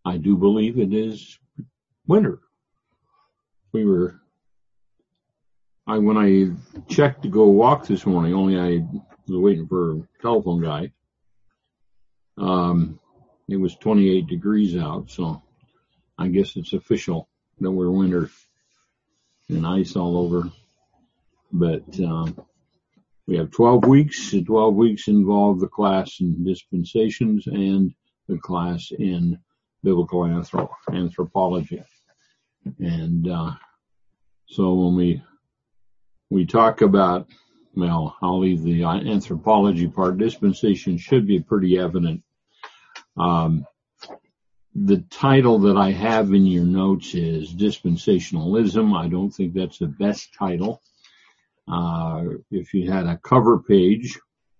I do believe it is winter. When I checked to go walk this morning, only I was waiting for a telephone guy. It was 28 degrees out, so I guess it's official that we're winter and ice all over. But we have 12 weeks. The 12 weeks involve the class in dispensations and the class in biblical anthropology. And so when we talk about, well, I'll leave the anthropology part. Dispensation should be pretty evident. The title that I have in your notes is Dispensationalism. I don't think that's the best title. If you had a cover page,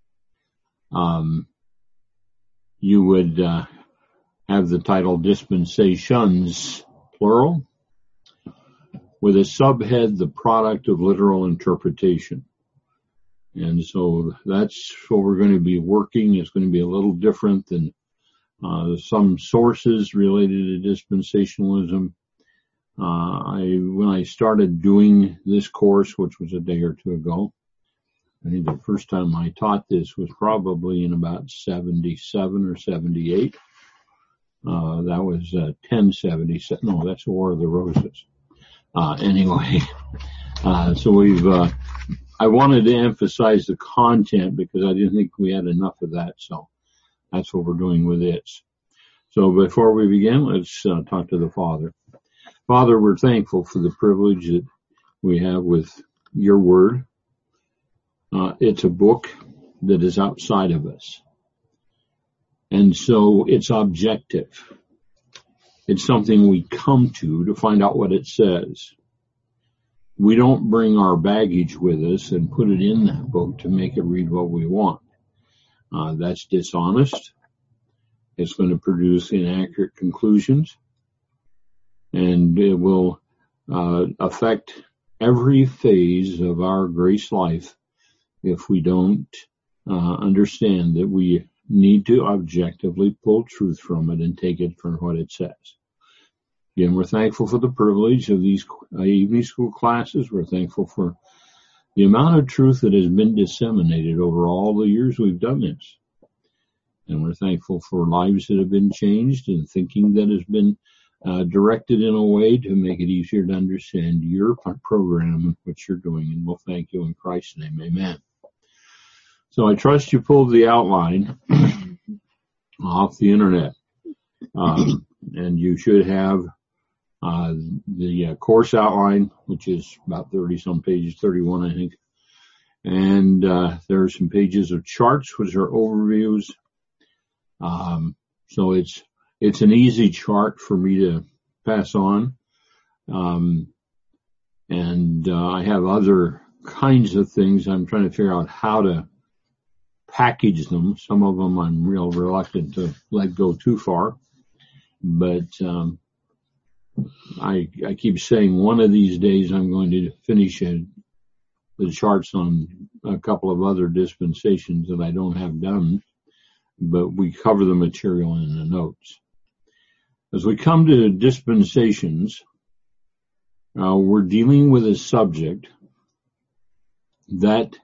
you would have the title Dispensations, plural, with a subhead, The Product of Literal Interpretation. And so that's what we're going to be working. It's going to be a little different than some sources related to dispensationalism. When I started doing this course, which was a day or two ago, I think the first time I taught this was probably in about 77 or 78. That was 1077. No, that's War of the Roses. Anyway, so I wanted to emphasize the content because I didn't think we had enough of that. So that's what we're doing with this. So before we begin, let's talk to the Father. Father, we're thankful for the privilege that we have with your word. It's a book that is outside of us. And so it's objective. It's something we come to find out what it says. We don't bring our baggage with us and put it in that book to make it read what we want. That's dishonest. It's going to produce inaccurate conclusions. And it will affect every phase of our grace life if we don't understand that we need to objectively pull truth from it and take it for what it says. Again, we're thankful for the privilege of these evening school classes. We're thankful for the amount of truth that has been disseminated over all the years we've done this. And we're thankful for lives that have been changed and thinking that has been directed in a way to make it easier to understand your program and what you're doing. And we'll thank you in Christ's name. Amen. So I trust you pulled the outline off the internet. And you should have the course outline, which is about 30-some pages, 31, I think. And there are some pages of charts, which are overviews. So it's an easy chart for me to pass on. And I have other kinds of things. I'm trying to figure out how to package them. Some of them I'm real reluctant to let go too far. But I keep saying one of these days I'm going to finish the charts on a couple of other dispensations that I don't have done. But we cover the material in the notes. As we come to dispensations, we're dealing with a subject that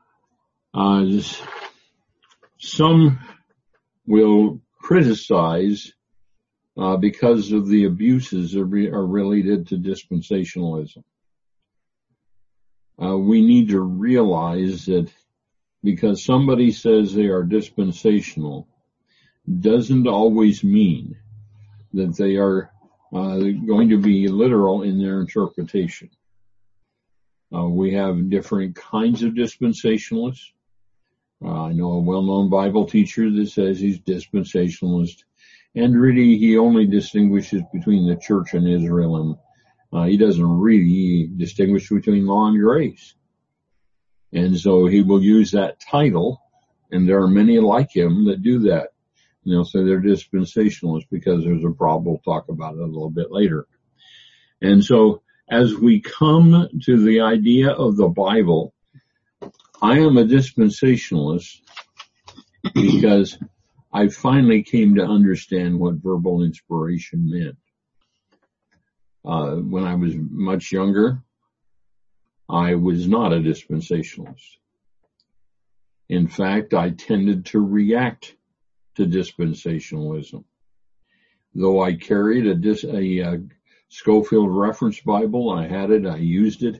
some will criticize because of the abuses that are related to dispensationalism. We need to realize that because somebody says they are dispensational doesn't always mean that they are going to be literal in their interpretation. We have different kinds of dispensationalists. I know a well-known Bible teacher that says he's dispensationalist, and really he only distinguishes between the church and Israel, and he doesn't really distinguish between law and grace. And so he will use that title, and there are many like him that do that. And they'll say they're dispensationalists because there's a problem. We'll talk about it a little bit later. And so as we come to the idea of the Bible, I am a dispensationalist because I finally came to understand what verbal inspiration meant. When I was much younger, I was not a dispensationalist. In fact, I tended to react to dispensationalism. Though I carried a Scofield Reference Bible, I had it, I used it.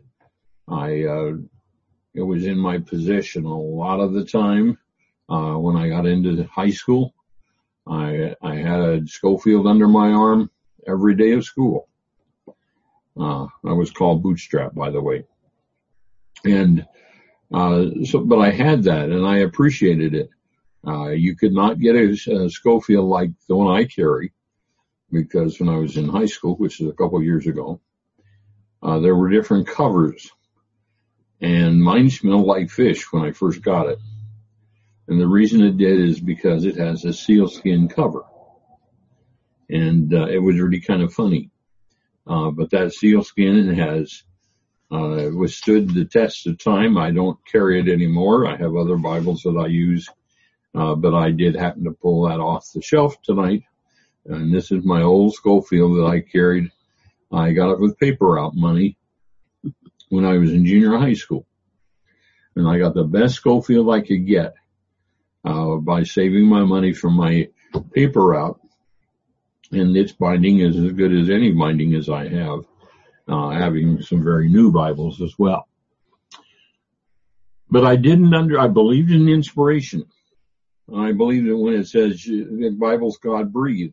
It was in my possession a lot of the time. When I got into high school, I had a Scofield under my arm every day of school. I was called Bootstrap, by the way. And but I had that, and I appreciated it. You could not get a Scofield like the one I carry, because when I was in high school, which is a couple of years ago, there were different covers, and mine smelled like fish when I first got it. And the reason it did is because it has a sealskin cover, and it was really kind of funny. But that sealskin has withstood the test of time. I don't carry it anymore. I have other Bibles that I use, but I did happen to pull that off the shelf tonight. And this is my old Scofield that I carried. I got it with paper route money when I was in junior high school. And I got the best Scofield I could get by saving my money from my paper route. And its binding is as good as any binding as I have, having some very new Bibles as well. But I believed in inspiration. I believed that when it says the Bible's God breathed.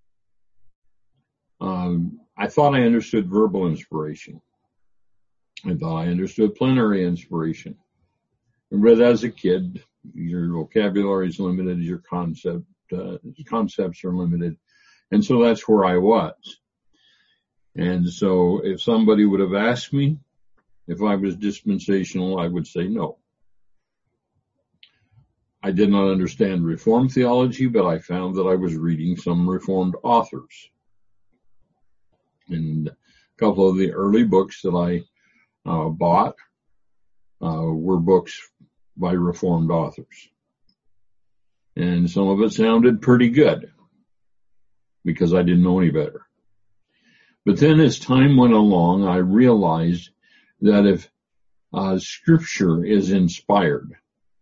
I thought I understood verbal inspiration. I thought I understood plenary inspiration. But as a kid, your vocabulary is limited, your concepts are limited. And so that's where I was. And so if somebody would have asked me if I was dispensational, I would say no. I did not understand Reformed theology, but I found that I was reading some Reformed authors. And a couple of the early books that I bought were books by Reformed authors. And some of it sounded pretty good because I didn't know any better. But then as time went along, I realized that if Scripture is inspired,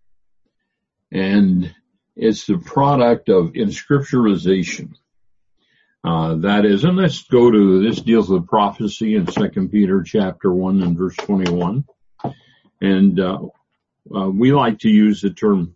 and it's the product of inscripturization, that is, and let's go to, this deals with prophecy in 2 Peter chapter 1 and verse 21. And we like to use the term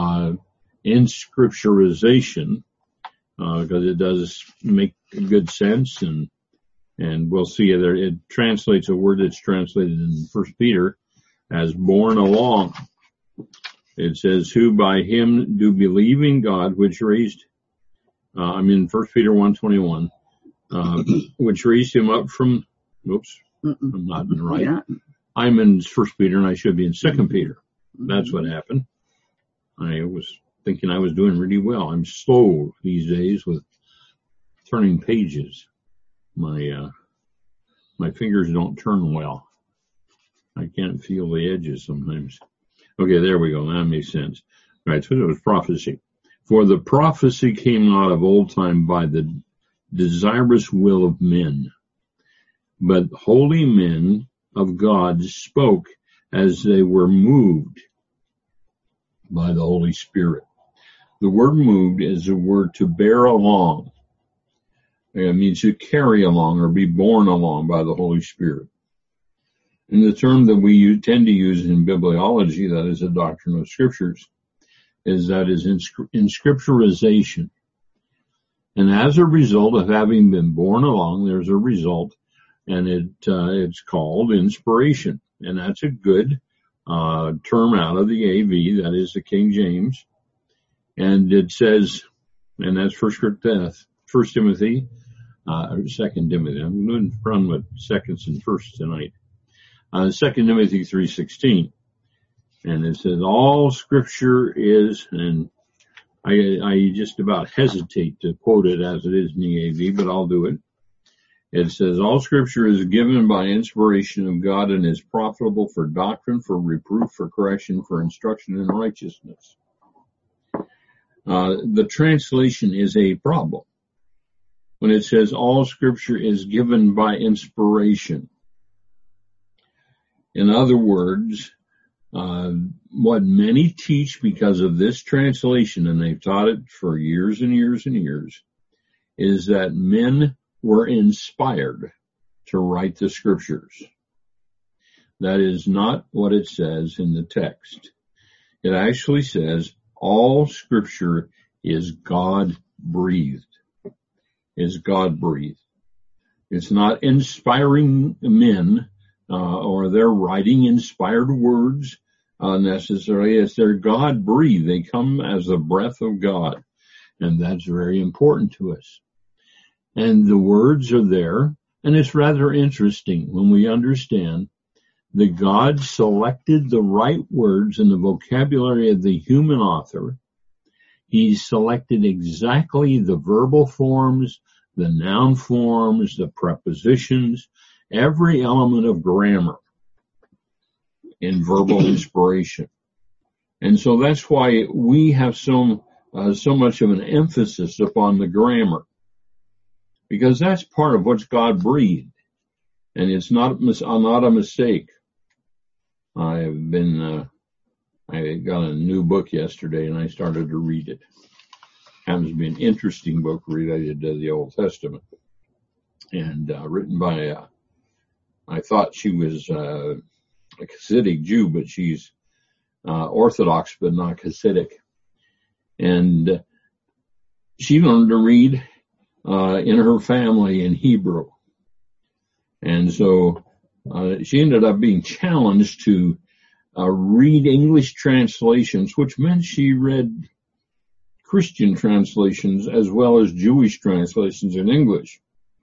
inscripturization because it does make good sense, and we'll see there. It translates a word that's translated in 1 Peter as borne along. It says, who by him do believe in God, which raised, I'm in 1 Peter 1:21, which raised him up from, I'm not right. Yeah. I'm in 1 Peter and I should be in 2 Peter. That's what happened. I was thinking I was doing really well. I'm slow these days with turning pages. My fingers don't turn well. I can't feel the edges sometimes. Okay, there we go. That makes sense. All right, so it was prophecy. For the prophecy came not of old time by the desirous will of men, but holy men of God spoke as they were moved by the Holy Spirit. The word moved is a word to bear along. It means to carry along or be borne along by the Holy Spirit. And the term that we tend to use in bibliology, that is the doctrine of scriptures, is inscripturization. And as a result of having been borne along, there's a result, and it's called inspiration. And that's a good term out of the AV, that is the King James. And it says, and that's 1 Timothy, or 2 Timothy. I'm going to run with seconds and firsts tonight. 2 Timothy 3:16, and it says all Scripture is, and I just about hesitate to quote it as it is in the AV, but I'll do it. It says all Scripture is given by inspiration of God and is profitable for doctrine, for reproof, for correction, for instruction in righteousness. the translation is a problem. When it says all Scripture is given by inspiration. In other words, what many teach because of this translation, and they've taught it for years and years and years, is that men were inspired to write the Scriptures. That is not what it says in the text. It actually says all Scripture is God-breathed. Is God-breathed. It's not inspiring men or they're writing inspired words necessarily. It's they're God-breathed. They come as the breath of God. And that's very important to us. And the words are there. And it's rather interesting when we understand that God selected the right words in the vocabulary of the human author. He selected exactly the verbal forms, the noun forms, the prepositions, every element of grammar in verbal inspiration. And so that's why we have so much of an emphasis upon the grammar, because that's part of what's God breathed, and it's not a mistake. I got a new book yesterday, and I started to read it. Happens to be an interesting book related to the Old Testament, and written by I thought she was a Hasidic Jew, but she's Orthodox but not Hasidic. And she learned to read in her family in Hebrew. And so she ended up being challenged to read English translations, which meant she read Christian translations as well as Jewish translations in English.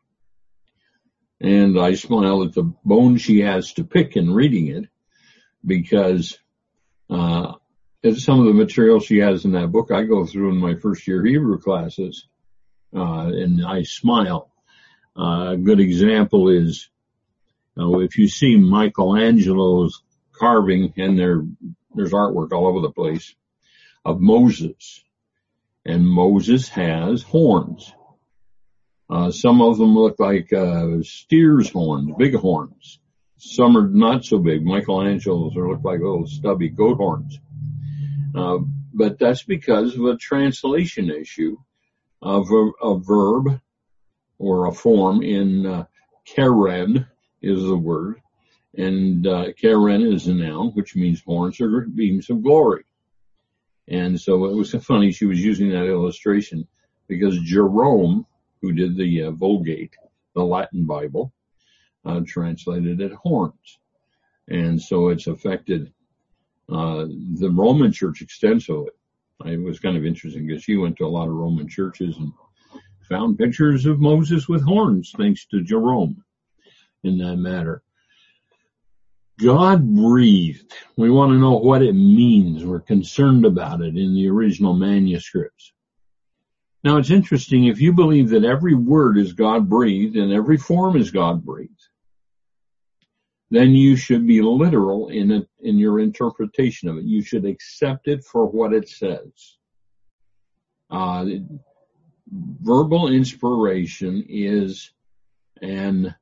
And I smile at the bone she has to pick in reading it, because some of the material she has in that book I go through in my first year Hebrew classes, and I smile. A good example is if you see Michelangelo's carving, and there's artwork all over the place, of Moses. And Moses has horns. Some of them look like steer's horns, big horns. Some are not so big. Michelangelo's look like little stubby goat horns. But that's because of a translation issue of a verb or a form in keren is the word. And keren is a noun, which means horns or beams of glory. And so it was funny she was using that illustration, because Jerome, who did the Vulgate, the Latin Bible, translated it horns. And so it's affected the Roman Church extensively. It was kind of interesting because she went to a lot of Roman churches and found pictures of Moses with horns, thanks to Jerome in that matter. God breathed. We want to know what it means. We're concerned about it in the original manuscripts. Now, it's interesting, if you believe that every word is God breathed and every form is God breathed, then you should be literal in your interpretation of it. You should accept it for what it says. Verbal inspiration is an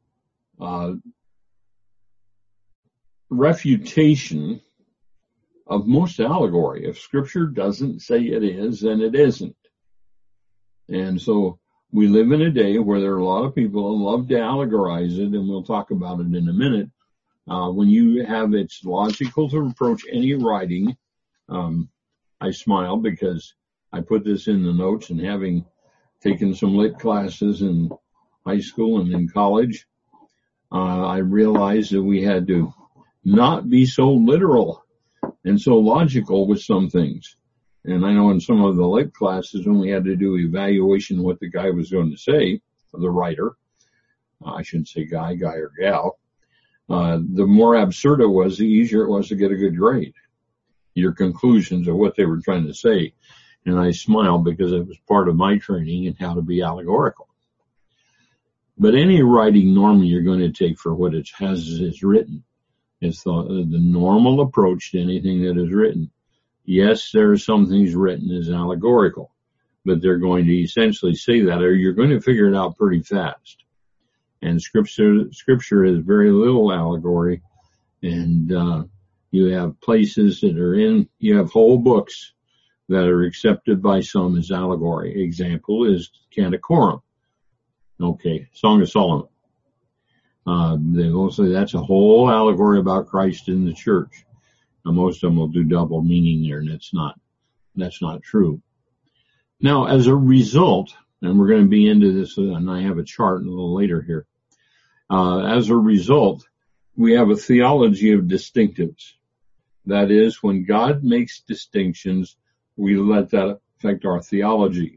refutation of most allegory. If Scripture doesn't say it is, then it isn't. And so we live in a day where there are a lot of people who love to allegorize it, and we'll talk about it in a minute. When you have it's logical to approach any writing, I smile because I put this in the notes, and having taken some lit classes in high school and in college, I realized that we had to not be so literal and so logical with some things. And I know in some of the lit classes, when we had to do evaluation of what the guy was going to say, the writer, I shouldn't say guy or gal, the more absurd it was, the easier it was to get a good grade. Your conclusions of what they were trying to say. And I smile because it was part of my training in how to be allegorical. But any writing normally you're going to take for what it has is written. It's the normal approach to anything that is written. Yes, there are some things written as allegorical. but they're going to essentially say that, or you're going to figure it out pretty fast. And scripture has very little allegory, and you have places that are you have whole books that are accepted by some as allegory. Example is Canticorum. Okay, Song of Solomon. They will say that's a whole allegory about Christ in the church. Now, most of them will do double meaning there, and that's not true. Now, as a result, and we're going to be into this, and I have a chart a little later here. As a result, we have a theology of distinctives. That is, when God makes distinctions, we let that affect our theology.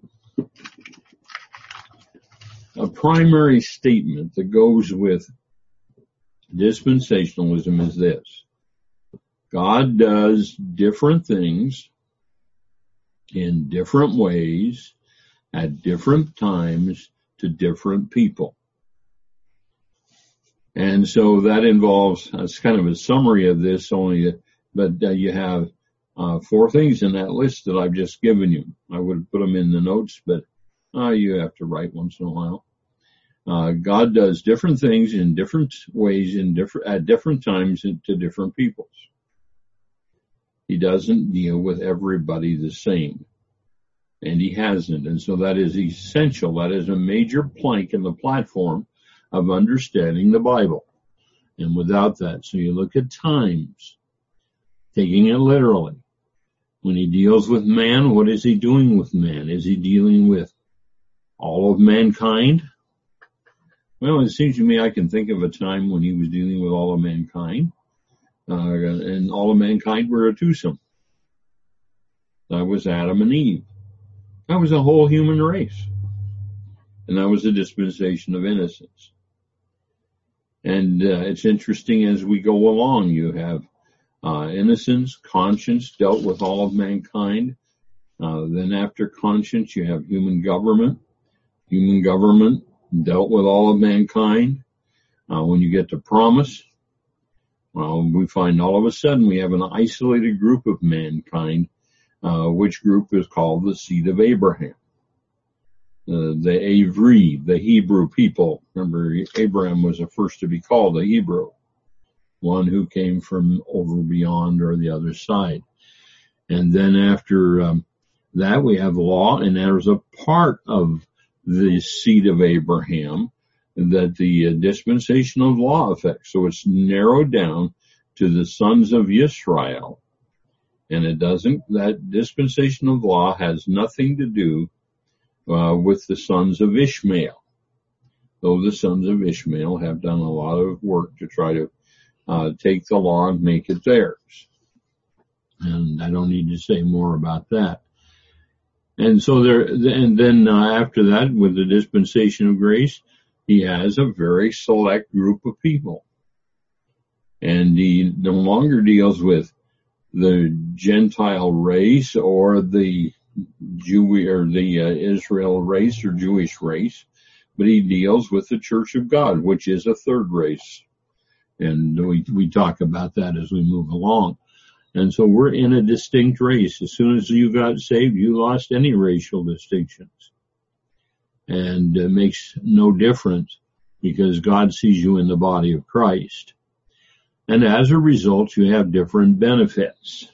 A primary statement that goes with dispensationalism is this: God does different things in different ways at different times to different people. And so that involves, it's kind of a summary of this but you have 4 things in that list that I've just given you. I would have put them in the notes, but you have to write once in a while. God does different things in different ways at different times to different peoples. He doesn't deal with everybody the same, and he hasn't. And so that is essential. That is a major plank in the platform of understanding the Bible. And without that, so you look at times, taking it literally. When he deals with man, what is he doing with man? Is he dealing with all of mankind? Well, it seems to me I can think of a time when he was dealing with all of mankind, and all of mankind were a twosome. That was Adam and Eve. That was a whole human race. And that was a dispensation of innocence. And it's interesting as we go along, you have innocence, conscience dealt with all of mankind. Then after conscience, you have human government. Human government dealt with all of mankind. When you get to promise, well, we find all of a sudden we have an isolated group of mankind, which group is called the seed of Abraham. The Avri, the Hebrew people. Remember, Abraham was the first to be called a Hebrew, one who came from over beyond or the other side. And then after that, we have law, and there's a part of the seed of Abraham that the dispensation of law affects. So it's narrowed down to the sons of Israel. And that dispensation of law has nothing to do with the sons of Ishmael. Though the sons of Ishmael have done a lot of work to try to take the law and make it theirs. And I don't need to say more about that. And so then after that, with the dispensation of grace, he has a very select group of people. And he no longer deals with the Gentile race or the Israel race or Jewish race, but he deals with the Church of God, which is a third race. And we talk about that as we move along. And so we're in a distinct race. As soon as you got saved, you lost any racial distinctions. And it makes no difference because God sees you in the body of Christ. And as a result, you have different benefits.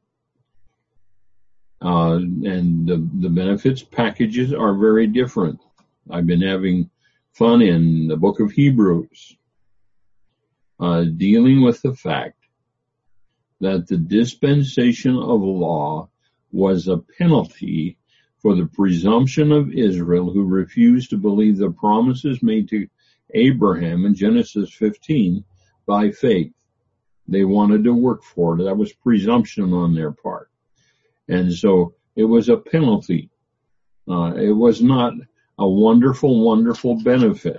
And the benefits packages are very different. I've been having fun in the book of Hebrews, dealing with the fact that the dispensation of law was a penalty for the presumption of Israel who refused to believe the promises made to Abraham in Genesis 15 by faith. They wanted to work for it. That was presumption on their part. And so it was a penalty. It was not a wonderful, wonderful benefit.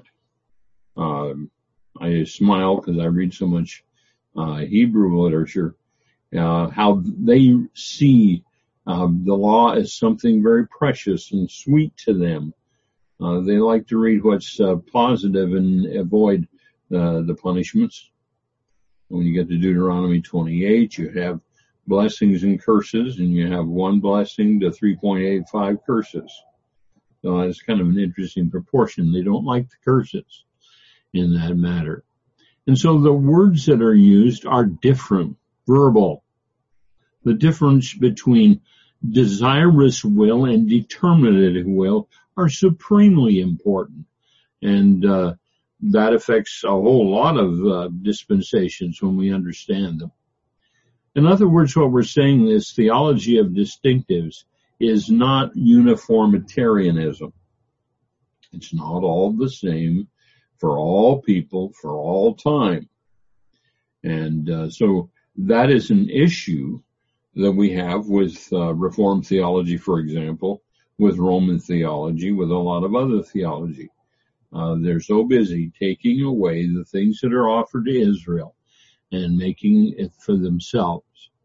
I smile because I read so much Hebrew literature, how they see the law as something very precious and sweet to them. They like to read what's positive and avoid the punishments. When you get to Deuteronomy 28, you have blessings and curses, and you have one blessing to 3.85 curses. So that's kind of an interesting proportion. They don't like the curses in that matter. And so the words that are used are different, verbal. The difference between desirous will and determinative will are supremely important. And that affects a whole lot of dispensations when we understand them. In other words, what we're saying is theology of distinctives is not uniformitarianism. It's not all the same for all people, for all time. And so that is an issue that we have with Reformed theology, for example, with Roman theology, with a lot of other theology. They're so busy taking away the things that are offered to Israel and making it for themselves.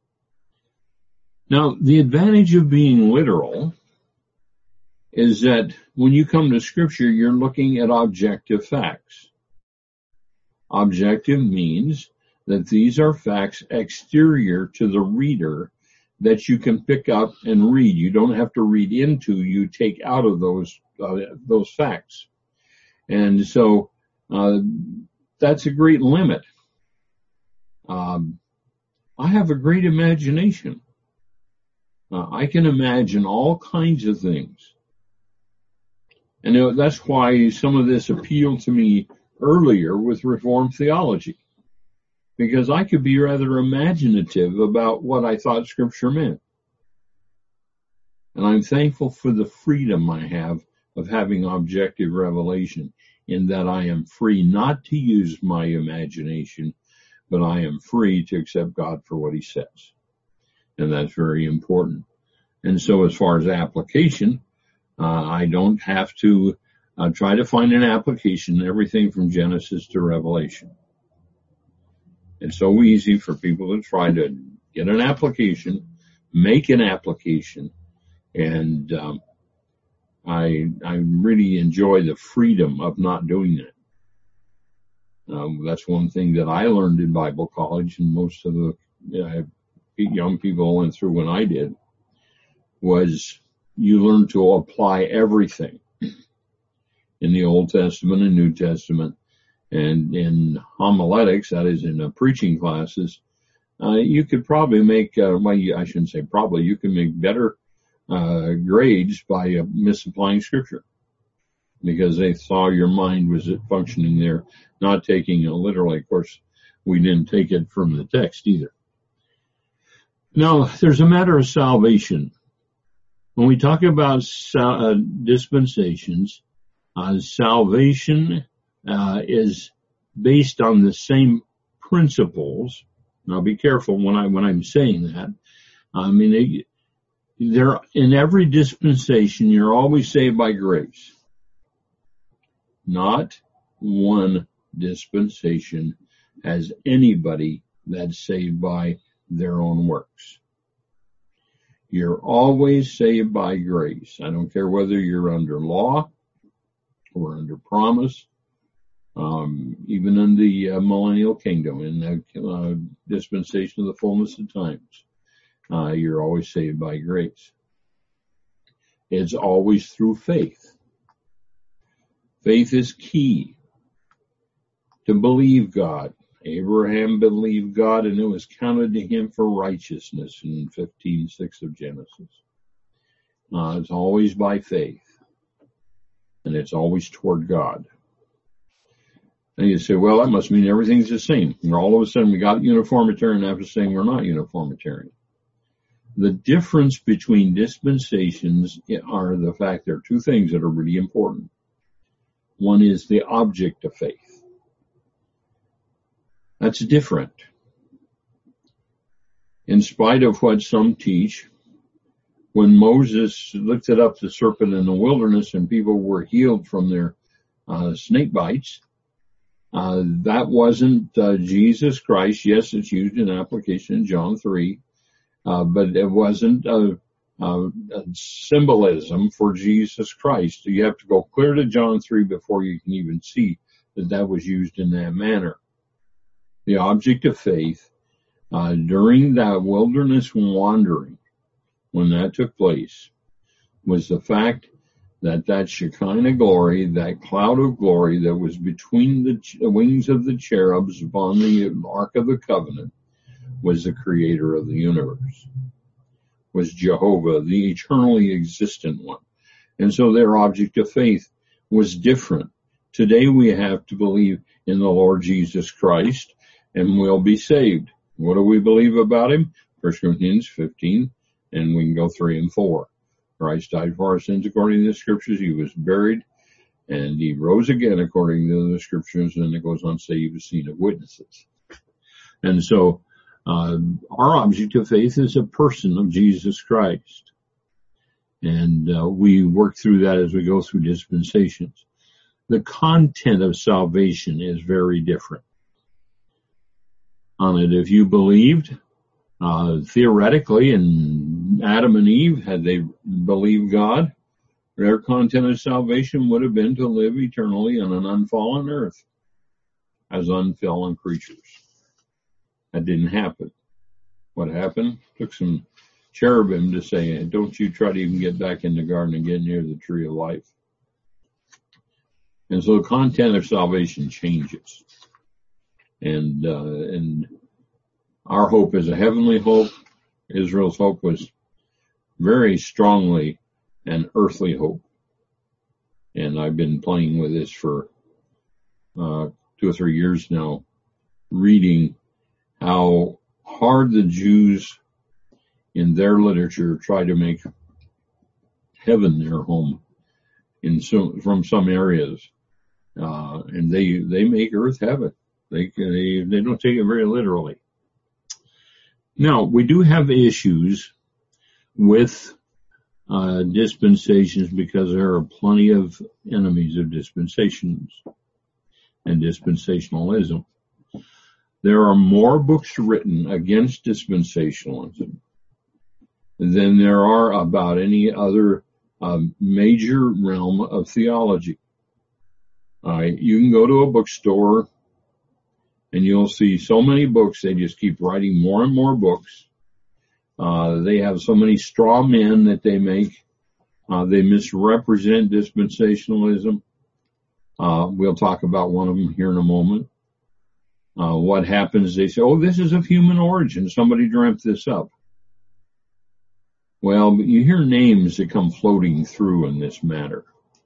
Now, the advantage of being literal is that when you come to Scripture, you're looking at objective facts. Objective means that these are facts exterior to the reader that you can pick up and read. You don't have to read into, you take out of those facts. And so that's a great limit. I have a great imagination. I can imagine all kinds of things. And that's why some of this appealed to me earlier with Reformed theology, because I could be rather imaginative about what I thought Scripture meant. And I'm thankful for the freedom I have of having objective revelation, in that I am free not to use my imagination, but I am free to accept God for what He says. And that's very important. And so as far as application, I don't have to try to find an application, everything from Genesis to Revelation. It's so easy for people to try to get an application, make an application, and I really enjoy the freedom of not doing that. That's one thing that I learned in Bible college, and most of the young people went through when I did, was you learn to apply everything in the Old Testament and New Testament. And in homiletics, that is in preaching classes, you could probably make, I shouldn't say probably, you can make better grades by misapplying Scripture, because they saw your mind was functioning there, not taking it literally. Of course, we didn't take it from the text either. Now, there's a matter of salvation. When we talk about dispensations, salvation is based on the same principles. Now, be careful when I'm saying that. I mean, in every dispensation, you're always saved by grace. Not one dispensation has anybody that's saved by their own works. You're always saved by grace. I don't care whether you're under law or under promise, even in the millennial kingdom, in the dispensation of the fullness of times. You're always saved by grace. It's always through faith. Faith is key to believe God. Abraham believed God, and it was counted to him for righteousness in 15:6 of Genesis. It's always by faith, and it's always toward God. And you say, well, that must mean everything's the same. And all of a sudden we got uniformitarian after saying we're not uniformitarian. The difference between dispensations are the fact there are two things that are really important. One is the object of faith. That's different. In spite of what some teach, when Moses lifted up the serpent in the wilderness and people were healed from their snake bites, that wasn't Jesus Christ. Yes, it's used in application in John 3, but it wasn't a symbolism for Jesus Christ. You have to go clear to John 3 before you can even see that was used in that manner. The object of faith during that wilderness wandering, when that took place, was the fact that Shekinah glory, that cloud of glory that was between the wings of the cherubs upon the Ark of the Covenant, was the creator of the universe, was Jehovah, the eternally existent one. And so their object of faith was different. Today we have to believe in the Lord Jesus Christ and we'll be saved. What do we believe about him? 1 Corinthians 15, and we can go 3 and 4. Christ died for our sins according to the scriptures. He was buried and he rose again according to the scriptures. And it goes on to say he was seen of witnesses. And so our object of faith is a person of Jesus Christ. And we work through that as we go through dispensations. The content of salvation is very different. On it, if you believed, theoretically, in Adam and Eve, had they believed God, their content of salvation would have been to live eternally on an unfallen earth as unfallen creatures. That didn't happen. What happened? Took some cherubim to say, don't you try to even get back in the garden and get near the tree of life. And so the content of salvation changes. And our hope is a heavenly hope. Israel's hope was very strongly an earthly hope. And I've been playing with this for 2 or 3 years now, reading how hard the Jews in their literature try to make heaven their home from some areas. And they make earth heaven. They don't take it very literally. Now, we do have issues with dispensations because there are plenty of enemies of dispensations and dispensationalism. There are more books written against dispensationalism than there are about any other major realm of theology. You can go to a bookstore and you'll see so many books. They just keep writing more and more books. They have so many straw men that they make. They misrepresent dispensationalism. We'll talk about one of them here in a moment. What happens, they say, this is of human origin. Somebody dreamt this up. Well, you hear names that come floating through in this matter.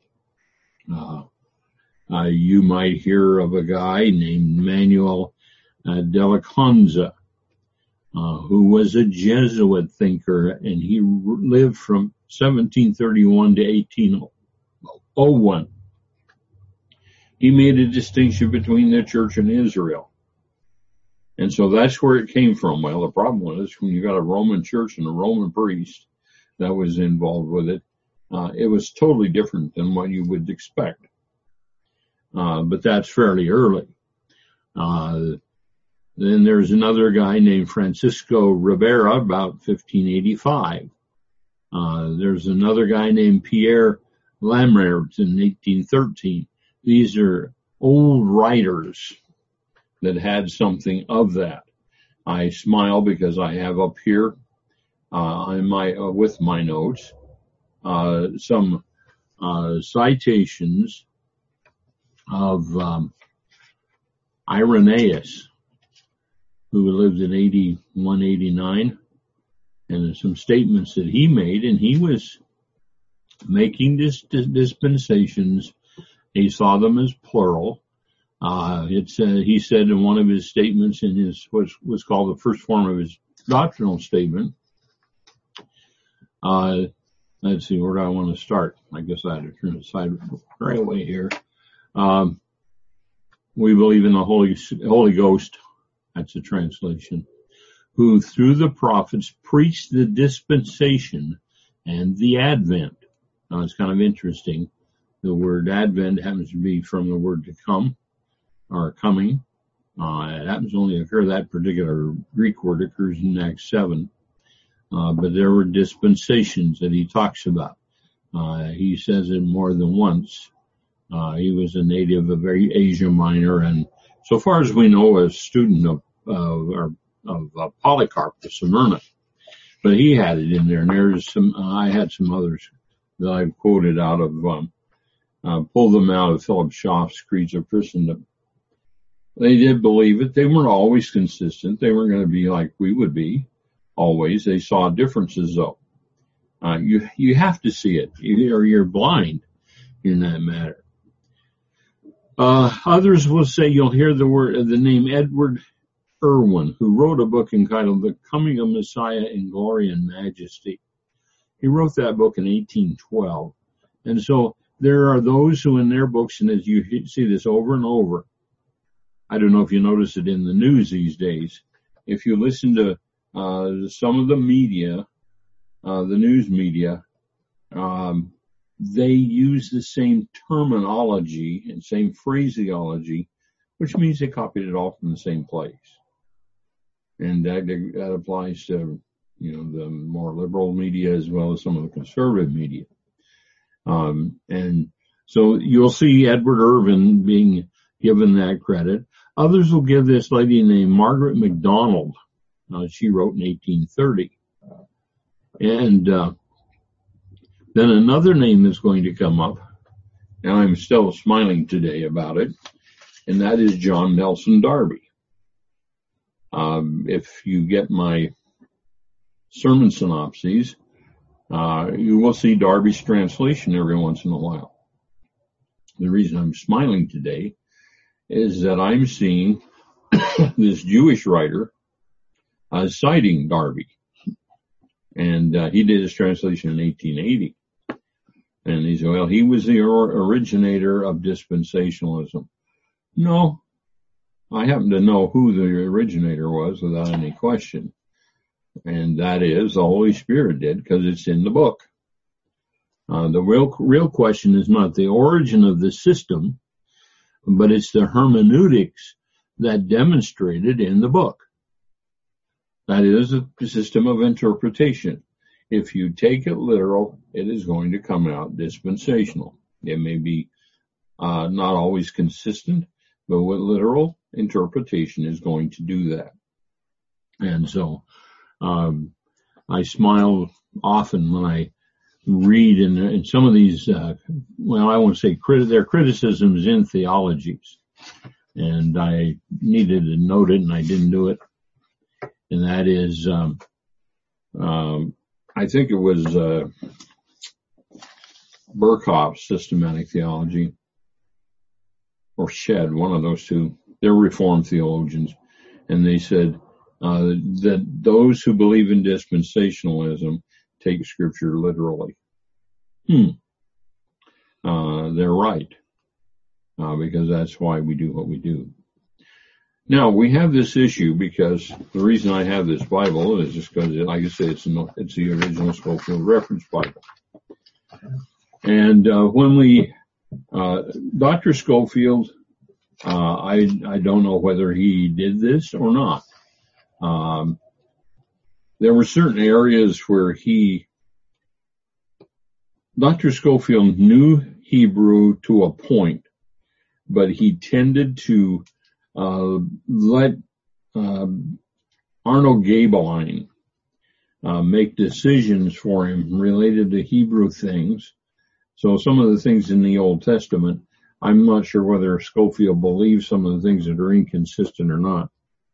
You might hear of a guy named Manuel Della Conza, who was a Jesuit thinker, and he lived from 1731 to 1801. He made a distinction between the church and Israel. And so that's where it came from. Well, the problem was when you got a Roman church and a Roman priest that was involved with it, it was totally different than what you would expect. But that's fairly early. Then there's another guy named Francisco Ribera, about 1585. There's another guy named Pierre Lamert in 1813. These are old writers that had something of that. I smile because I have up here with my notes some citations of Irenaeus, who lived in 81, 89, and some statements that he made, and he was making dispensations. He saw them as plural. He said in one of his statements in his what was called the first form of his doctrinal statement. Let's see, where do I want to start? I guess I had to turn the side right away here. We believe in the Holy Ghost. That's a translation. Who through the prophets preached the dispensation and the advent. Now it's kind of interesting. The word advent happens to be from the word to come, or coming. It happens to only occur, that particular Greek word occurs in Acts 7. But there were dispensations that he talks about. He says it more than once. He was a native of Asia Minor, and so far as we know, a student of or Polycarp of Smyrna. But he had it in there, and there's some. I had some others that I quoted out of, pulled them out of Philip Schaff's Creeds of Christendom. They did believe it. They weren't always consistent. They weren't going to be like we would be always. They saw differences, though. You have to see it, or you're blind in that matter. Others will say you'll hear the name Edward Irwin, who wrote a book entitled The Coming of Messiah in Glory and Majesty. He wrote that book in 1812. And so there are those who in their books, and as you see this over and over, I don't know if you notice it in the news these days, if you listen to some of the media, the news media, they use the same terminology and same phraseology, which means they copied it all from the same place. And that applies to, the more liberal media as well as some of the conservative media. And so you'll see Edward Irwin being given that credit. Others will give this lady named Margaret MacDonald. She wrote in 1830. And then another name is going to come up, and I'm still smiling today about it, and that is John Nelson Darby. If you get my sermon synopses, you will see Darby's translation every once in a while. The reason I'm smiling today is that I'm seeing this Jewish writer citing Darby. And he did his translation in 1880. And he said, well, he was the originator of dispensationalism. No, I happen to know who the originator was without any question. And that is the Holy Spirit did, because it's in the book. The real question is not the origin of the system, but it's the hermeneutics that demonstrated in the book. That is a system of interpretation. If you take it literal, it is going to come out dispensational. It may be not always consistent, but with literal interpretation is going to do that. And so I smile often when I read in some of these, I won't say they're criticisms in theologies. And I needed to note it, and I didn't do it. And that is, I think it was Burkhoff's systematic theology, or Shedd, one of those two. They're Reformed theologians, and they said that those who believe in dispensationalism take Scripture literally. They're right, because that's why we do what we do. Now, we have this issue because the reason I have this Bible is just because, like I say, it's the original Scofield Reference Bible. And Dr. Scofield, I don't know whether he did this or not. There were certain areas where Dr. Scofield knew Hebrew to a point, but he tended to let Arnold Gabeline make decisions for him related to Hebrew things. So some of the things in the Old Testament, I'm not sure whether Scofield believes some of the things that are inconsistent or not.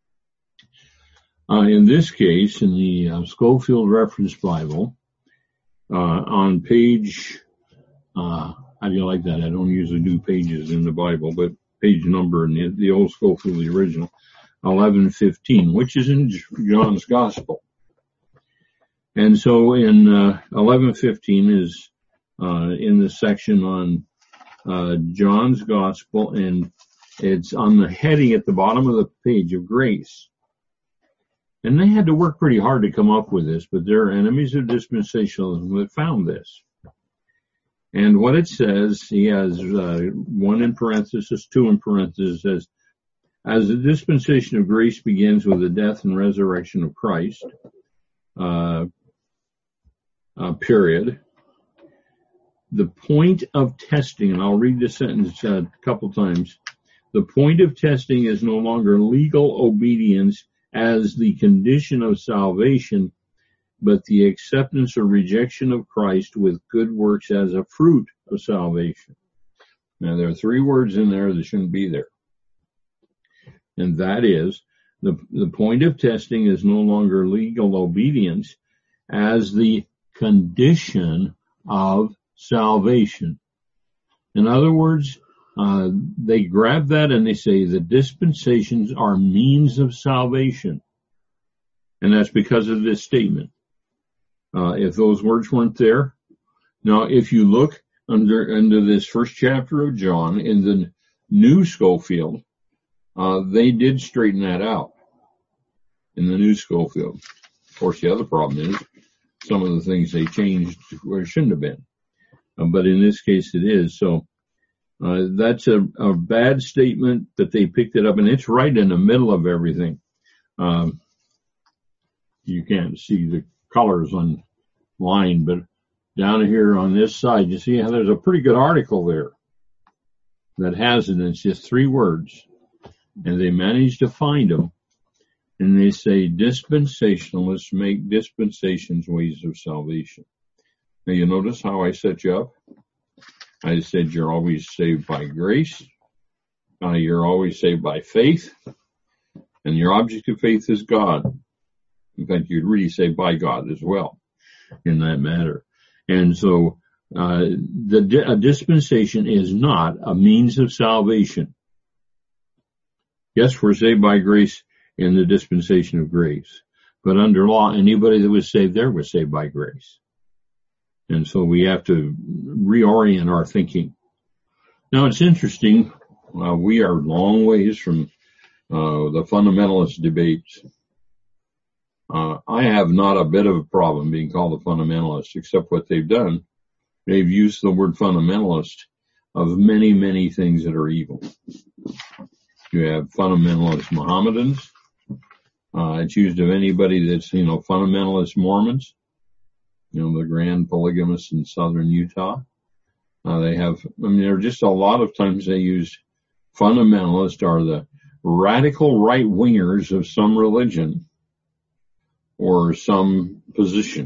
In this case, in the Scofield Reference Bible, on page, how do you like that? I don't usually do pages in the Bible, but page number in the old Scofield, the original, 1115, which is in John's Gospel. And so in 1115 is in the section on John's Gospel, and it's on the heading at the bottom of the page of grace. And they had to work pretty hard to come up with this, but they're enemies of dispensationalism that found this. And what it says, he has one in parenthesis, two in parenthesis, says, as the dispensation of grace begins with the death and resurrection of Christ, period, the point of testing, and I'll read this sentence a couple times, the point of testing is no longer legal obedience as the condition of salvation, but the acceptance or rejection of Christ with good works as a fruit of salvation. Now, there are three words in there that shouldn't be there. And that is, the point of testing is no longer legal obedience as the condition of salvation. In other words, they grab that and they say the dispensations are means of salvation. And that's because of this statement. If those words weren't there. Now, if you look under this first chapter of John in the New Scofield, they did straighten that out in the New Scofield. Of course, the other problem is some of the things they changed where it shouldn't have been. But in this case, it is. So that's a bad statement that they picked it up, and it's right in the middle of everything. You can't see the colors online, but down here on this side, you see how there's a pretty good article there that has it, and it's just three words. And they managed to find them, and they say dispensationalists make dispensations ways of salvation. Now you notice how I set you up? I said you're always saved by grace, you're always saved by faith, and your object of faith is God. In fact, you'd really say by God as well in that matter. And so a dispensation is not a means of salvation. Yes, we're saved by grace in the dispensation of grace. But under law, anybody that was saved there was saved by grace. And so we have to reorient our thinking. Now, it's interesting. We are long ways from the fundamentalist debates. I have not a bit of a problem being called a fundamentalist, except what they've done. They've used the word fundamentalist of many, many things that are evil. You have fundamentalist Mohammedans. It's used of anybody that's, fundamentalist Mormons, the grand polygamists in southern Utah. There are just a lot of times they use fundamentalists are the radical right-wingers of some religion or some position.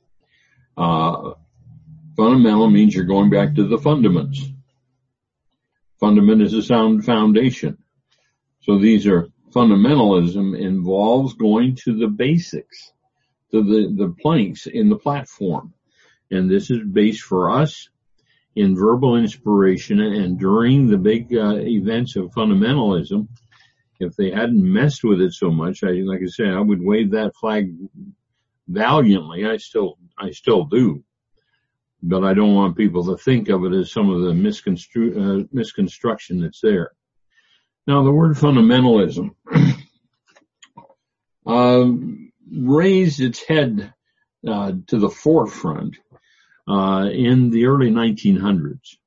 Fundamental means you're going back to the fundaments. Fundament is a sound foundation. So these are fundamentalism involves going to the basics, to the planks in the platform. And this is based for us in verbal inspiration, and during the big events of fundamentalism, if they hadn't messed with it so much, like I say, I would wave that flag valiantly. I still do. But I don't want people to think of it as some of the misconstruction that's there. Now, the word fundamentalism raised its head to the forefront in the early 1900s.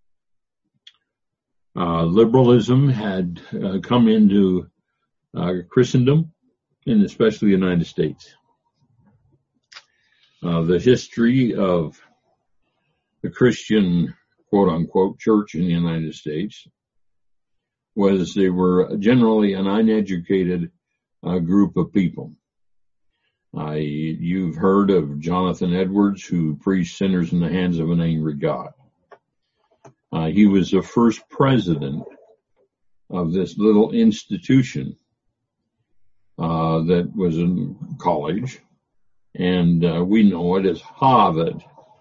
Liberalism had come into Christendom, and especially the United States. The history of the Christian, quote-unquote, church in the United States was they were generally an uneducated group of people. You've heard of Jonathan Edwards, who preached sinners in the hands of an angry God. He was the first president of this little institution that was in college, and we know it as Harvard.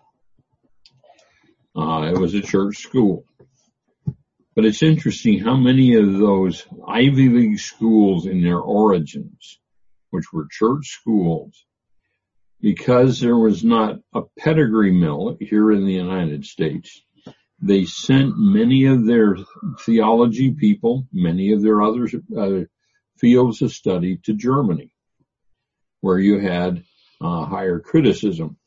It was a church school. But it's interesting how many of those Ivy League schools in their origins, which were church schools, because there was not a pedigree mill here in the United States, they sent many of their theology people, many of their other fields of study to Germany, where you had higher criticism.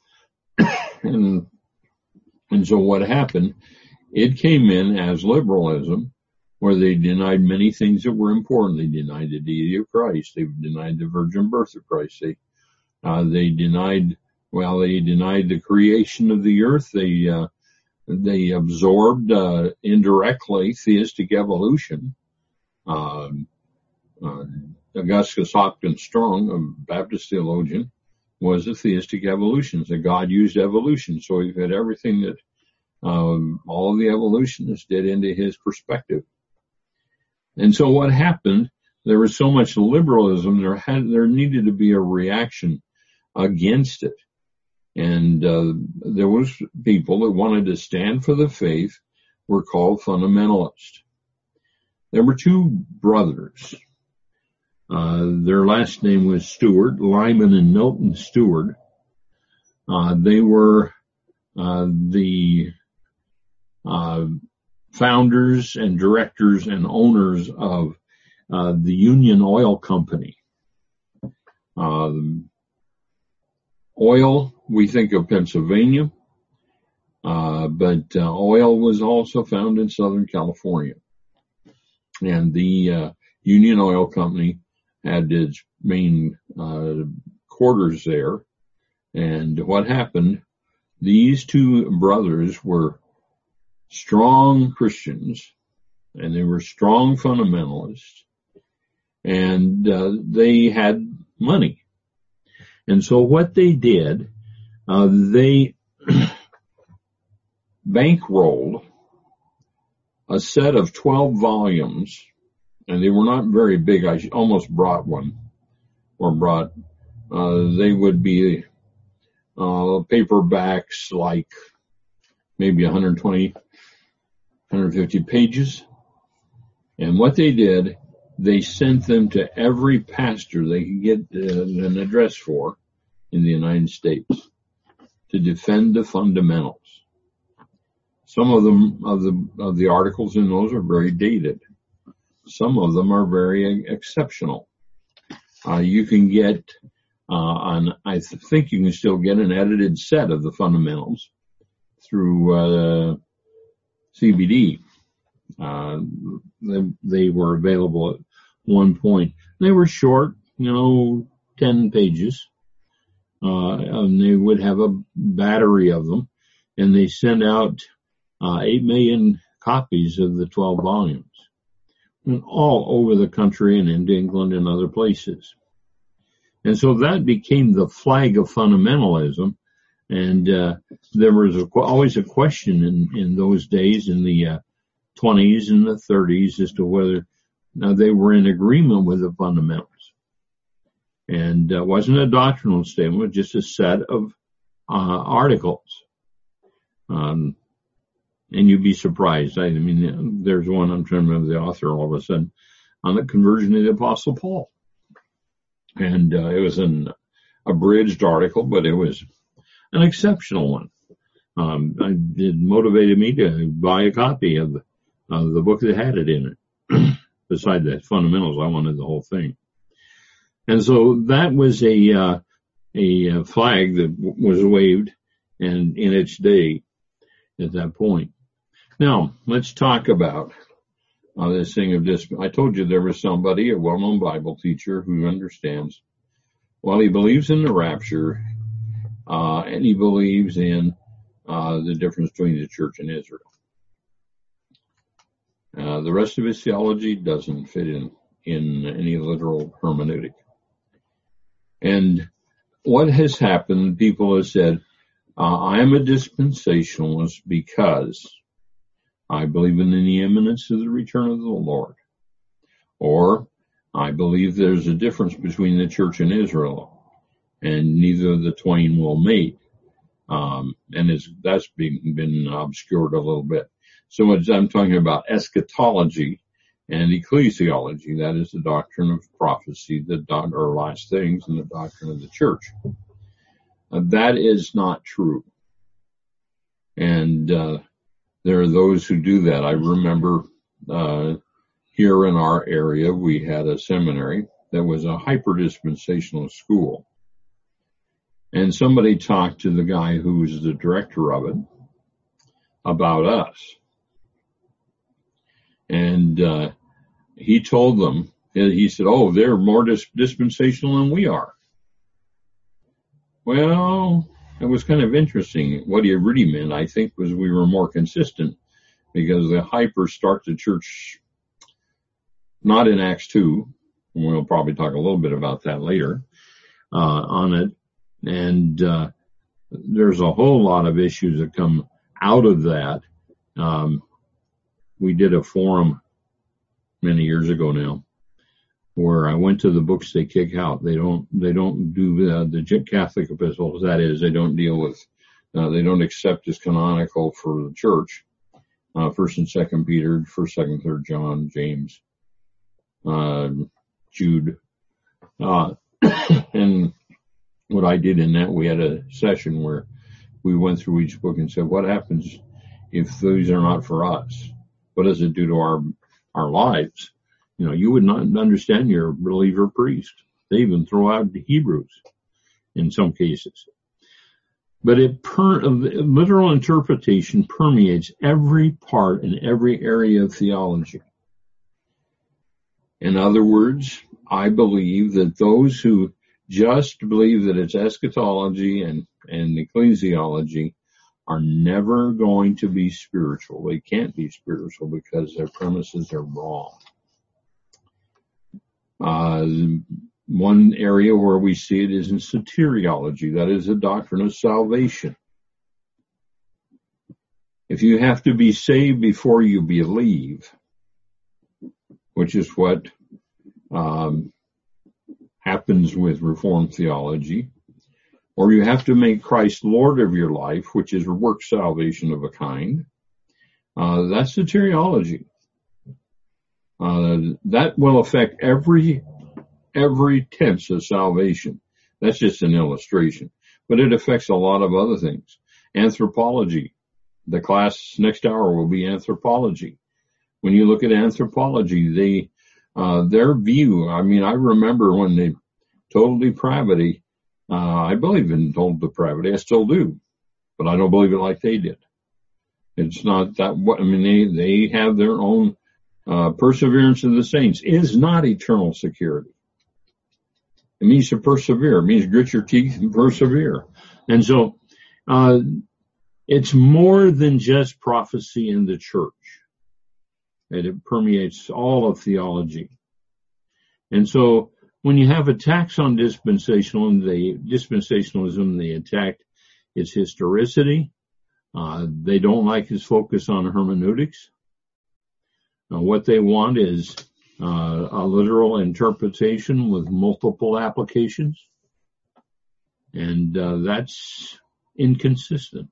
And so what happened, it came in as liberalism, where they denied many things that were important. They denied the deity of Christ. They denied the virgin birth of Christ. They denied the creation of the earth. They absorbed indirectly theistic evolution. Augustus Hopkins Strong, a Baptist theologian, was a theistic evolutionist, that God used evolution. So he fit everything that all of the evolutionists did into his perspective. And so what happened, there was so much liberalism, there needed to be a reaction against it. And there was people that wanted to stand for the faith, were called fundamentalists. There were two brothers. Their last name was Stewart, Lyman and Milton Stewart. They were the founders and directors and owners of the Union Oil Company. Oil, we think of Pennsylvania, but oil was also found in Southern California. And the Union Oil Company had its main quarters there. And what happened, these two brothers were strong Christians, and they were strong fundamentalists, and they had money. And so what they did, they bankrolled a set of 12 volumes, and they were not very big. I almost brought one, they would be paperbacks like maybe 120, 150 pages. And what they did, they sent them to every pastor they could get an address for in the United States to defend the fundamentals. Some of them, of the articles in those are very dated. Some of them are very exceptional. You can get, I think you can still get an edited set of the fundamentals through CBD. They were available at one point. They were short, 10 pages. And they would have a battery of them, and they sent out 8 million copies of the 12 volumes, and all over the country and into England and other places. And so that became the flag of fundamentalism. And there was always a question in those days, in the 20s and the 30s, as to whether they were in agreement with the fundamentals. And it wasn't a doctrinal statement, it was just a set of articles. And you'd be surprised. I mean, there's one, I'm trying to remember the author all of a sudden, on the conversion of the Apostle Paul. And it was an abridged article, but it was an exceptional one. It motivated me to buy a copy of the book that had it in it. Besides the fundamentals, I wanted the whole thing. And so that was a flag that was waved and in its day at that point. Now, let's talk about this thing of this. I told you there was somebody, a well-known Bible teacher, who understands, well, he believes in the rapture, and he believes in the difference between the church and Israel. The rest of his theology doesn't fit in any literal hermeneutic. And what has happened, people have said, I am a dispensationalist because I believe in the imminence of the return of the Lord. Or I believe there's a difference between the church and Israel, and neither of the twain will mate. And that's been obscured a little bit. So I'm talking about eschatology and ecclesiology. That is the doctrine of prophecy, or last things, and the doctrine of the church. That is not true. And there are those who do that. I remember here in our area, we had a seminary that was a hyper-dispensational school. And somebody talked to the guy who was the director of it about us. And he told them, he said, oh, they're more dispensational than we are. Well, it was kind of interesting. What he really meant, I think, was we were more consistent, because the hyper start the church not in Acts 2, And we'll probably talk a little bit about that later on it. And there's a whole lot of issues that come out of that. We did a forum many years ago now where I went to the books they kick out. They don't do the Catholic epistles. That is, they don't deal with, they don't accept as canonical for the church. 1st and 2nd Peter, 1st, 2nd, 3rd John, James, Jude. And what I did in that, we had a session where we went through each book and said, what happens if these are not for us? What does it do to our lives? You know, you would not understand your believer priest. They even throw out the Hebrews in some cases. But literal interpretation permeates every part and every area of theology. In other words, I believe that those who just believe that it's eschatology and ecclesiology are never going to be spiritual. They can't be spiritual because their premises are wrong. One area where we see it is in soteriology, that is the doctrine of salvation. If you have to be saved before you believe, which is what happens with Reformed theology, or you have to make Christ Lord of your life, which is work salvation of a kind, that's soteriology. That will affect every tense of salvation. That's just an illustration. But it affects a lot of other things. Anthropology. The class next hour will be anthropology. When you look at anthropology, their view, I mean, I remember when the total depravity, I believe in total depravity, I still do, but I don't believe it like they did. It's not that, I mean, they have their own, perseverance of the saints is not eternal security. It means to persevere. It means grit your teeth and persevere. And so, it's more than just prophecy in the church. It permeates all of theology. And so when you have attacks on dispensationalism, they attack its historicity. They don't like his focus on hermeneutics. What they want is a literal interpretation with multiple applications. And that's inconsistent.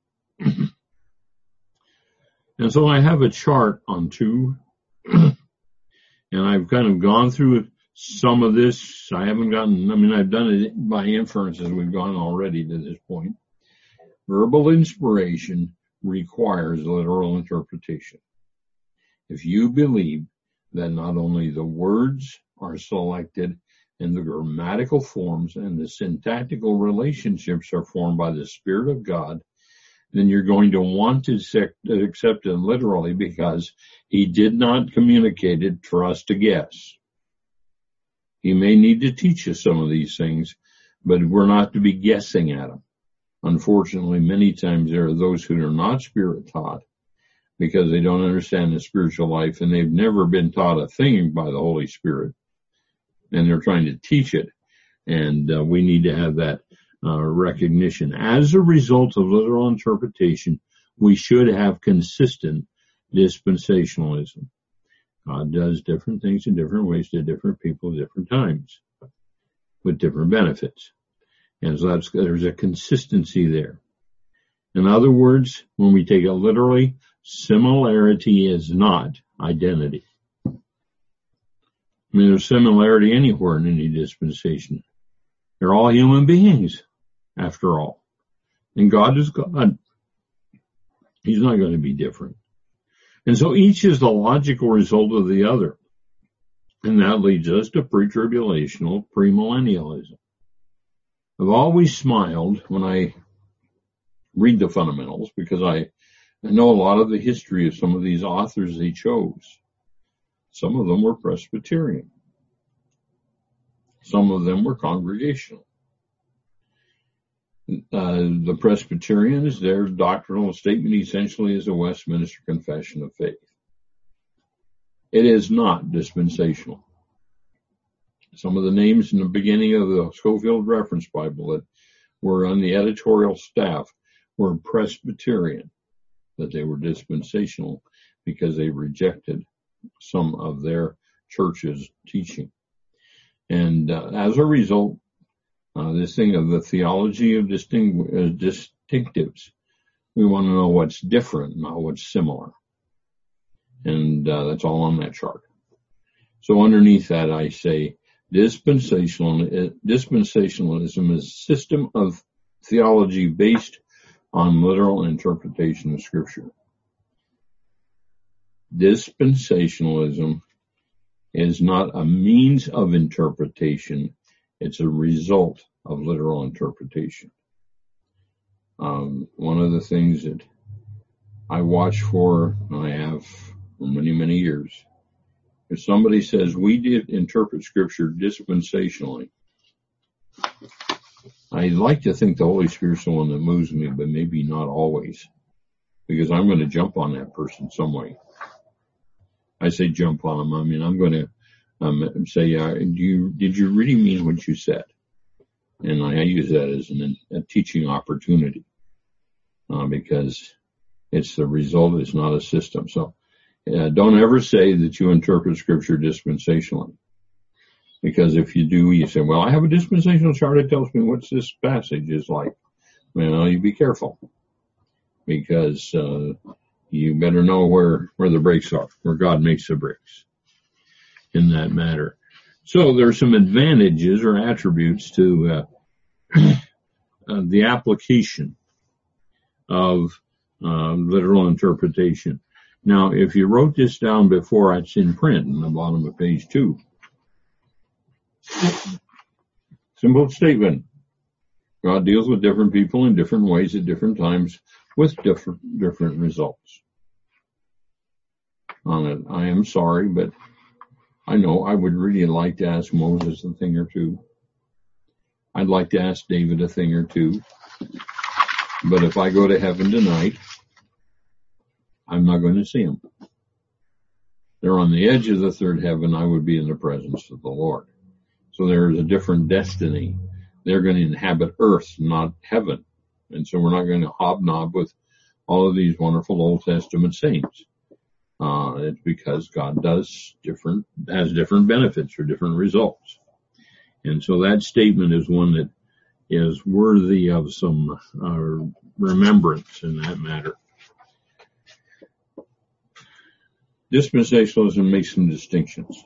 And so I have a chart on 2, and I've kind of gone through some of this. I've done it by inference as we've gone already to this point. Verbal inspiration requires literal interpretation. If you believe that not only the words are selected and the grammatical forms and the syntactical relationships are formed by the Spirit of God, then you're going to want to accept it literally because he did not communicate it for us to guess. He may need to teach us some of these things, but we're not to be guessing at them. Unfortunately, many times there are those who are not Spirit taught because they don't understand the spiritual life and they've never been taught a thing by the Holy Spirit, and they're trying to teach it. And we need to have that recognition. As a result of literal interpretation, we should have consistent dispensationalism. God does different things in different ways to different people at different times with different benefits. And so there's a consistency there. In other words, when we take it literally, similarity is not identity. I mean, there's similarity anywhere in any dispensation. They're all human beings, after all. And God is God. He's not going to be different. And so each is the logical result of the other. And that leads us to pre-tribulational premillennialism. I've always smiled when I read the fundamentals because I know a lot of the history of some of these authors they chose. Some of them were Presbyterian. Some of them were Congregational. The Presbyterians, their doctrinal statement essentially is a Westminster Confession of Faith. It is not dispensational. Some of the names in the beginning of the Scofield Reference Bible that were on the editorial staff were Presbyterian, that they were dispensational because they rejected some of their church's teaching. And as a result, this thing of the theology of distinctives, we want to know what's different, not what's similar. And that's all on that chart. So underneath that, I say dispensationalism is a system of theology based on literal interpretation of Scripture. Dispensationalism is not a means of interpretation. It's a result of literal interpretation. One of the things that I watch for, and I have for many, many years, if somebody says we did interpret Scripture dispensationally, I like to think the Holy Spirit's the one that moves me, but maybe not always, because I'm going to jump on that person some way. I say jump on them. I mean, I'm going to say, did you really mean what you said? And I use that as a teaching opportunity because it's the result. It's not a system. So don't ever say that you interpret Scripture dispensationally, because if you do, you say, well, I have a dispensational chart that tells me what this passage is like. Well, you be careful, because you better know where the breaks are, where God makes the breaks in that matter. So there's some advantages or attributes to the application of literal interpretation. Now, if you wrote this down before, it's in print in the bottom of page 2. Simple statement. God deals with different people in different ways at different times with different results. On it, I am sorry, but I know I would really like to ask Moses a thing or two. I'd like to ask David a thing or two. But if I go to heaven tonight, I'm not going to see them. They're on the edge of the third heaven. I would be in the presence of the Lord. So there is a different destiny. They're going to inhabit earth, not heaven. And so we're not going to hobnob with all of these wonderful Old Testament saints. It's because God has different benefits or different results. And so that statement is one that is worthy of some remembrance in that matter. Dispensationalism makes some distinctions.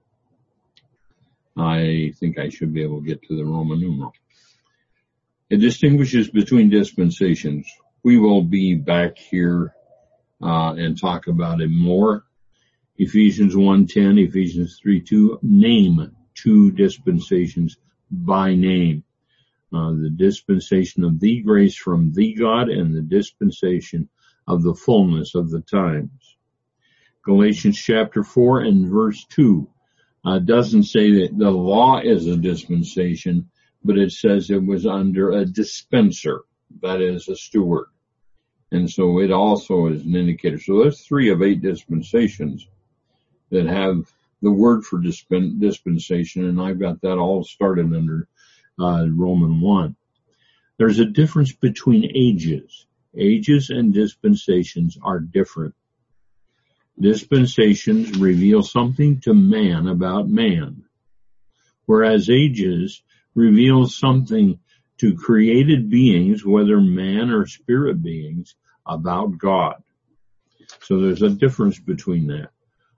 I think I should be able to get to the Roman numeral. It distinguishes between dispensations. We will be back here and talk about it more. Ephesians 1:10, Ephesians 3:2 name 2 dispensations by name. The dispensation of the grace from the God and the dispensation of the fullness of the times. Galatians chapter 4 and verse 2 doesn't say that the law is a dispensation, but it says it was under a dispenser, that is a steward. And so it also is an indicator. So there's 3 of 8 dispensations that have the word for dispensation, and I've got that all started under Roman 1. There's a difference between ages. Ages and dispensations are different. Dispensations reveal something to man about man, whereas ages reveal something to created beings, whether man or spirit beings, about God. So there's a difference between that.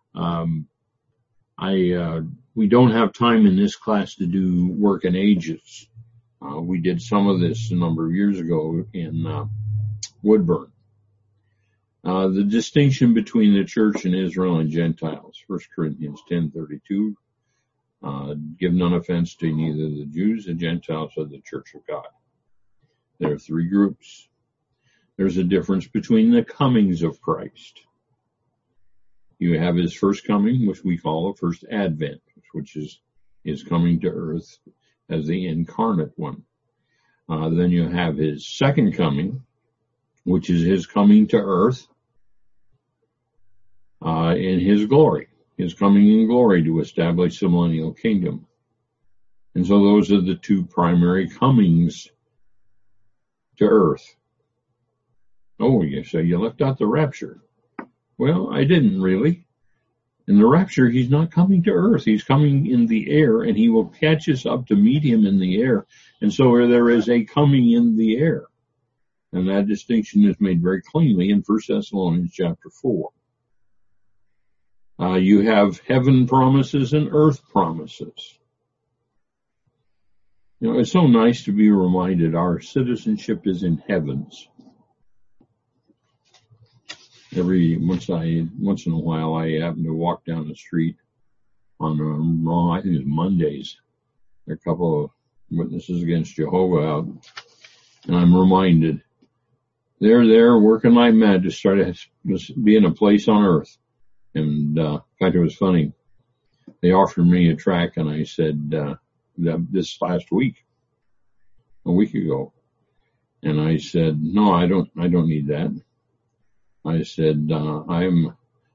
We don't have time in this class to do work in ages. We did some of this a number of years ago in Woodburn. The distinction between the church and Israel and Gentiles, 1 Corinthians 10:32, give none offense to neither the Jews, the Gentiles, or the church of God. There are 3 groups. There's a difference between the comings of Christ. You have his first coming, which we call the first advent, which is his coming to earth as the incarnate one. Then you have his second coming, which is his coming to earth in his glory, his coming in glory to establish the millennial kingdom. And so those are the two primary comings to earth. Oh, you say you left out the rapture. Well, I didn't really. In the rapture, he's not coming to earth. He's coming in the air, and he will catch us up to meet him in the air. And so there is a coming in the air. And that distinction is made very cleanly in 1 Thessalonians chapter 4. You have heaven promises and earth promises. You know, it's so nice to be reminded our citizenship is in heavens. Once in a while, I happen to walk down the street on I think it's Mondays. There are a couple of witnesses against Jehovah out, and I'm reminded they're there working like mad to start being a place on earth. And in fact, it was funny. They offered me a tract, and I said this last week, a week ago, and I said, no, I don't need that. I said, I'm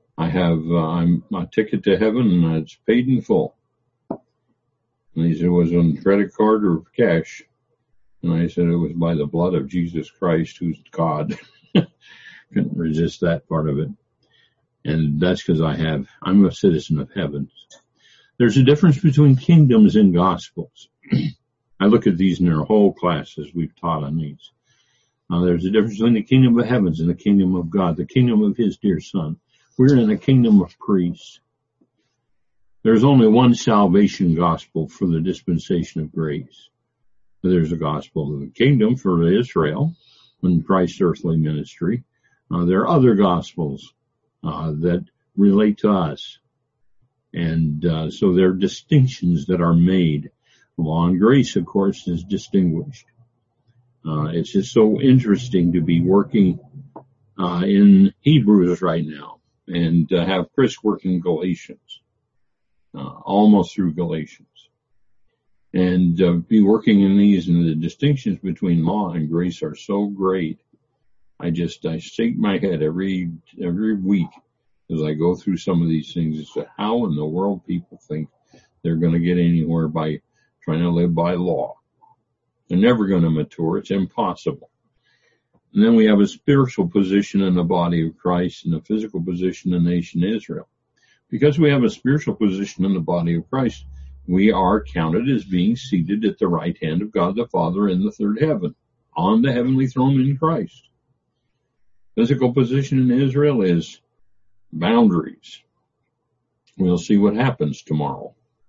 a ticket to heaven, and it's paid in full. And he said, was it on credit card or cash? And I said, it was by the blood of Jesus Christ, who's God. Couldn't resist that part of it. And that's because I'm a citizen of heaven. There's a difference between kingdoms and gospels. I look at these in their whole classes we've taught on these. There's a difference between the kingdom of heavens and the kingdom of God, the kingdom of his dear son. We're in a kingdom of priests. There's only one salvation gospel for the dispensation of grace. There's a gospel of the kingdom for Israel in Christ's earthly ministry. There are other gospels that relate to us. And so there are distinctions that are made. Law and grace, of course, is distinguished. It's just so interesting to be working in Hebrews right now and have Chris working Galatians, almost through Galatians. And be working in these, and the distinctions between law and grace are so great. I shake my head every week as I go through some of these things as to how in the world people think they're going to get anywhere by trying to live by law. They're never going to mature. It's impossible. And then we have a spiritual position in the body of Christ and a physical position in the nation Israel. Because we have a spiritual position in the body of Christ, we are counted as being seated at the right hand of God the Father in the third heaven, on the heavenly throne in Christ. Physical position in Israel is boundaries. We'll see what happens tomorrow.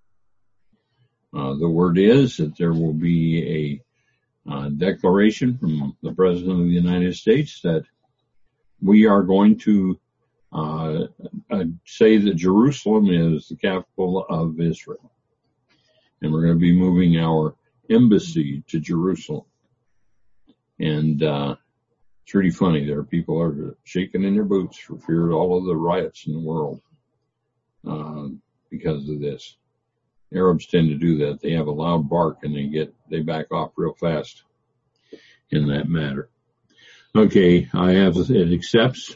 The word is that there will be a declaration from the President of the United States that we are going to say that Jerusalem is the capital of Israel. And we're going to be moving our embassy to Jerusalem. And it's really funny. There are people who are shaking in their boots for fear of all of the riots in the world because of this. Arabs tend to do that. They have a loud bark and they back off real fast in that matter. Okay, it accepts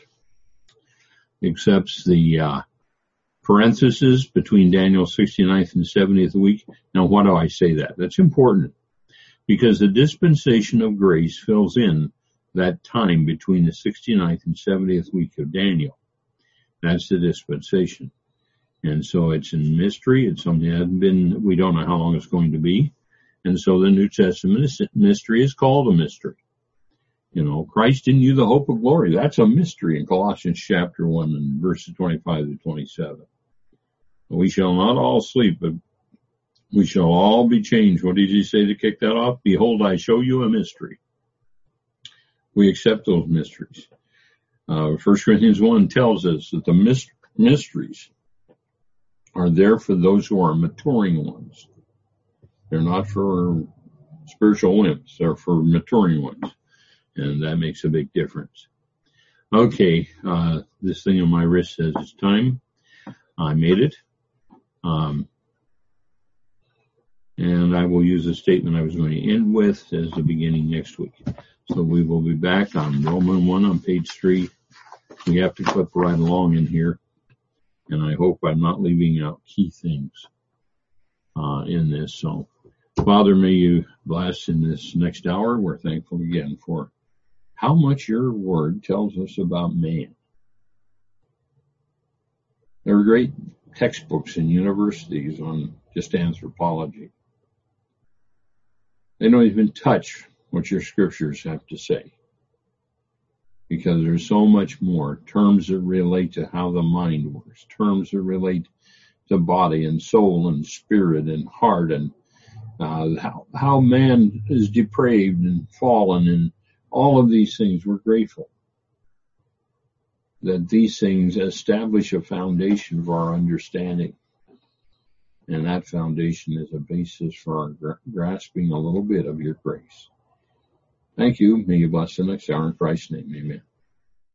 the parenthesis between Daniel's 69th and 70th week. Now, why do I say that? That's important because the dispensation of grace fills in that time between the 69th and 70th week of Daniel. That's the dispensation. And so it's in mystery. It's something that we don't know how long it's going to be. And so the New Testament mystery is called a mystery. You know, Christ in you, the hope of glory. That's a mystery in Colossians chapter 1 and verses 25 to 27. We shall not all sleep, but we shall all be changed. What did he say to kick that off? Behold, I show you a mystery. We accept those mysteries. 1 Corinthians 1 tells us that the mysteries are there for those who are maturing ones. They're not for spiritual wimps. They're for maturing ones. And that makes a big difference. Okay, this thing on my wrist says it's time. I made it. And I will use the statement I was going to end with as the beginning next week. So we will be back on Romans 1 on page 3. We have to clip right along in here. And I hope I'm not leaving out key things in this. So Father, may you bless in this next hour. We're thankful again for how much your word tells us about man. There are great textbooks in universities on just anthropology. They don't even touch what your scriptures have to say, because there's so much more. Terms that relate to how the mind works, terms that relate to body and soul and spirit and heart, and how man is depraved and fallen, and all of these things. We're grateful that these things establish a foundation for our understanding. And that foundation is a basis for our grasping a little bit of your grace. Thank you. May you bless the next hour in Christ's name. Amen.